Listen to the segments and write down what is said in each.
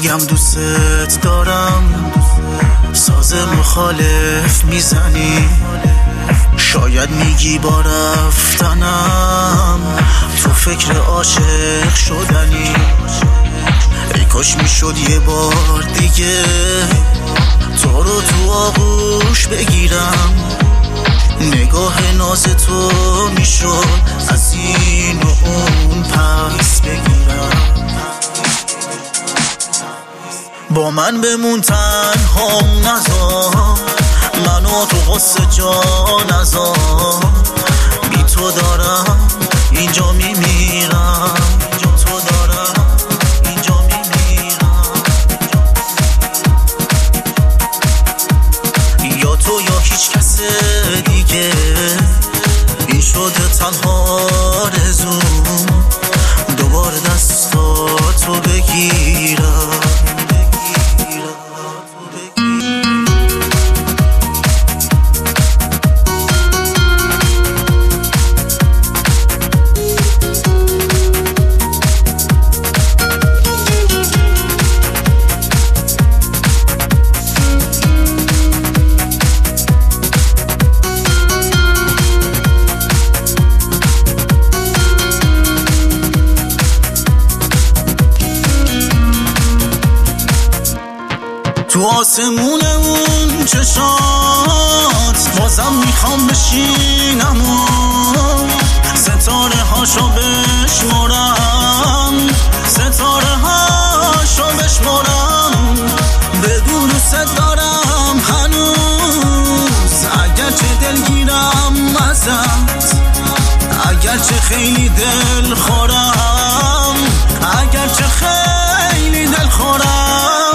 میگم دوست دارم، ساز مخالف میزنی. شاید میگی با رفتنم تو فکر عاشق شدنی. ای کاش میشد یه بار دیگه تو رو تو آغوش بگیرم. نگاه ناز تو میشد از این و اون پس بگیرم. با من بمون تنها نذار، منو تو غصه جا نذار. بی تو دارم اینجا میمیرم، تو دارم اینجا میمیرم. یا تو یا هیچ کس دیگه، این شده تنها آرزوم. دوباره دستاتو بگیرم. تو آسمون اون چشات بازم میخوام بشینم و ستاره هاشو بشمرم، ستاره هاشو بشمرم. بدون دوست دارم هنوز، اگرچه دلگیرم ازت، اگرچه خیلی دل خورم، اگرچه خیلی دل خورم.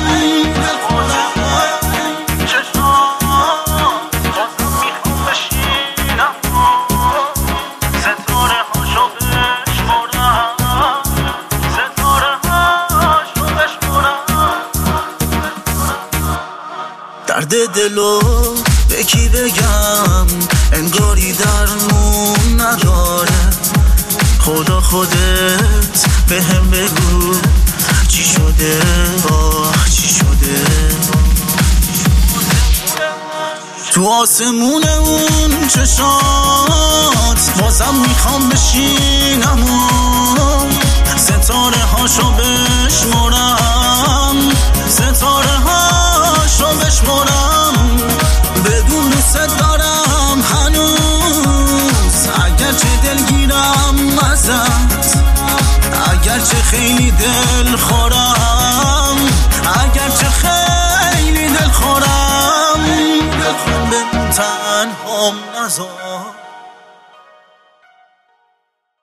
درد دلو به کی بگم، انگاری درمون نداره. خدا خودت به هم بگو چی شده، چی شده. تو آسمون اون چشات بازم میخوام بشینم و ستاره هاشو بشمرم، ستاره هاشو بشمرم. بدون دوست دارم هنوز، اگرچه دلگیرم ازت، اگرچه خیلی دل خورم، اگرچه خیلی دل خورم. بمون تنهام نذار.